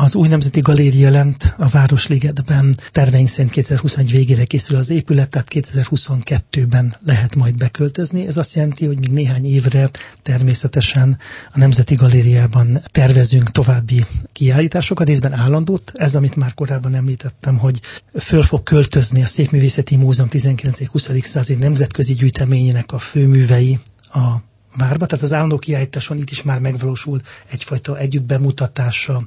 Az új Nemzeti Galéria lent a Városligetben terveink szerint 2021 végére készül az épület, tehát 2022-ben lehet majd beköltözni. Ez azt jelenti, hogy még néhány évre természetesen a Nemzeti Galériában tervezünk további kiállításokat, részben állandót. Ez, amit már korábban említettem, hogy föl fog költözni a Szépművészeti Múzeum 19.-20. századi nemzetközi gyűjteményének a főművei a várba. Tehát az állandó kiállításon itt is már megvalósul egyfajta együttbemutatása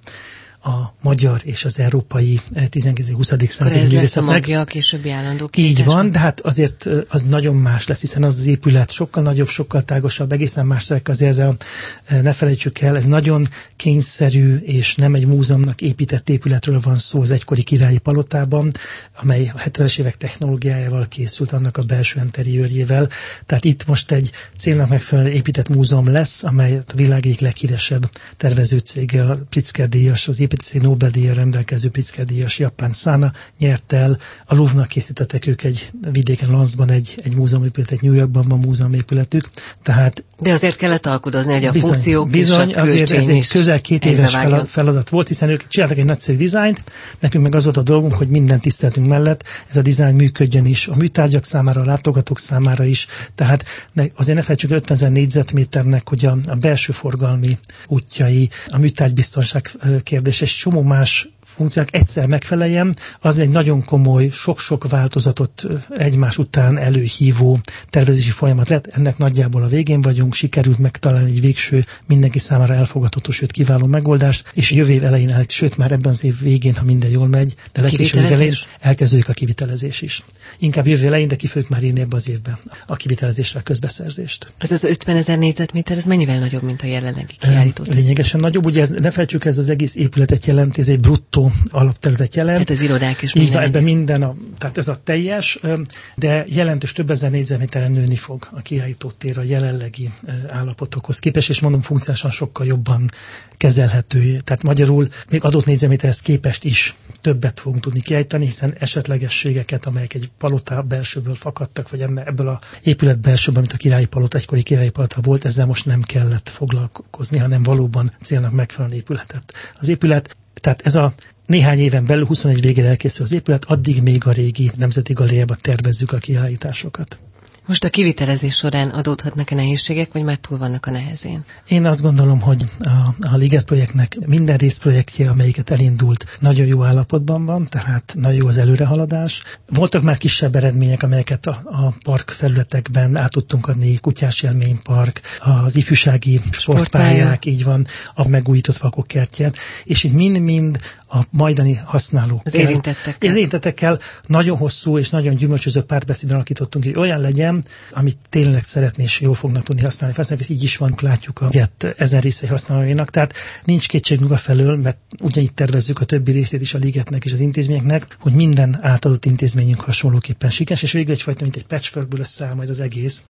a magyar és az európai 19.-20. századi művészetnek. Ez lesz a magja a későbbi állandó kiállítás. Így van, de hát azért az nagyon más lesz, hiszen az épület sokkal nagyobb, sokkal tágasabb, egészen más terek, azért ne felejtsük el, ez nagyon kényszerű, és nem egy múzeumnak épített épületről van szó az egykori királyi palotában, amely a 70-es évek technológiájával készült, annak a belső interiőrjével. Tehát itt most egy célnak megfelelően épített múzeum lesz, amely a világ egyik leghíresebb tervezőcége, a Pritzker-díjas, az építészeti Nobel-díjjal rendelkező Pritzker-díjas japán Sana nyerte el. A Louvre-nak készítettek ők egy vidéken, Lanzban egy múzeumépületet, New Yorkban van múzeumépületük. Tehát de azért kellett alkudozni, hogy a bizony, funkciók bizony, és a azért ez egy közel 2 éves feladat volt, hiszen ők csináltak egy nagyszerű dizájnt, nekünk meg az volt a dolgunk, hogy minden tiszteletünk mellett ez a dizájn működjön is, a műtárgyak számára, a látogatók számára is. Tehát azért ne felejtsük 50 000 négyzetméternek, hogy a belső forgalmi útjai, a műtárgybiztonság kérdés, és csomó más funkciók egyszer megfeleljen, az egy nagyon komoly, sok-sok változatot egymás után előhívó tervezési folyamat lett. Ennek nagyjából a végén vagyunk, sikerült megtalálni egy végső, mindenki számára elfogadható, sőt kiváló megoldást, és jövő év elején, sőt már ebben az év végén, ha minden jól megy, de legkésőbb elején elkezdődik a kivitelezés is. Inkább jövő elején, de ki fogjuk már írni ebbe az évben a kivitelezésre a közbeszerzést. Ez az 50 000 négyzetméter, ez mennyivel nagyobb, mint a jelenlegi kiállított? Lényegesen nagyobb, ugye ne felejtsük, ez az egész épületet jelent, ez egy bruttó alapterületet jelent. Hát az irodák is minden. Ebben minden, tehát ez a teljes, de jelentős több ezer négyzetméteren nőni fog a kiállítótér a jelenlegi állapotokhoz képest, és mondom, funkciósan sokkal jobban kezelhető. Tehát magyarul még adott négyzetméterhez képest is többet fogunk tudni kiállítani, hiszen esetlegességeket, amelyek egy palota belsőből fakadtak, vagy ebből a épület belsőből, mint a királyi palota, egykori királyi palota volt, ezzel most nem kellett foglalkozni, hanem valóban célnak megfelelően épületet. Az épület, tehát ez a néhány éven belül, 21 végére elkészül az épület, addig még a régi Nemzeti Galériában tervezzük a kiállításokat. Most a kivitelezés során adódhatnak-e nehézségek, vagy már túl vannak a nehezén? Én azt gondolom, hogy a Liget projektnek minden részprojektje, amelyiket elindult, nagyon jó állapotban van, tehát nagyon jó az előrehaladás. Voltak már kisebb eredmények, amelyeket a park felületekben át tudtunk adni, Kutyás Élménypark, az ifjúsági sportpályák, így van, a megújított vakokkertje, és itt mind-mind a majdani használók. Az érintettekkel nagyon hosszú és nagyon gyümölcsöző párbeszédben alakítottunk, hogy olyan legyen, amit tényleg szeretné és jól fognak tudni használni. Ez így is van, látjuk a Liget ezen részei használóinak, tehát nincs kétségünk a felől, mert ugyanígy tervezzük a többi részét is a Ligetnek és az intézményeknek, hogy minden átadott intézményünk hasonlóképpen sikeres, és végül egyfajta, mint egy patchworkből összeáll majd az egész.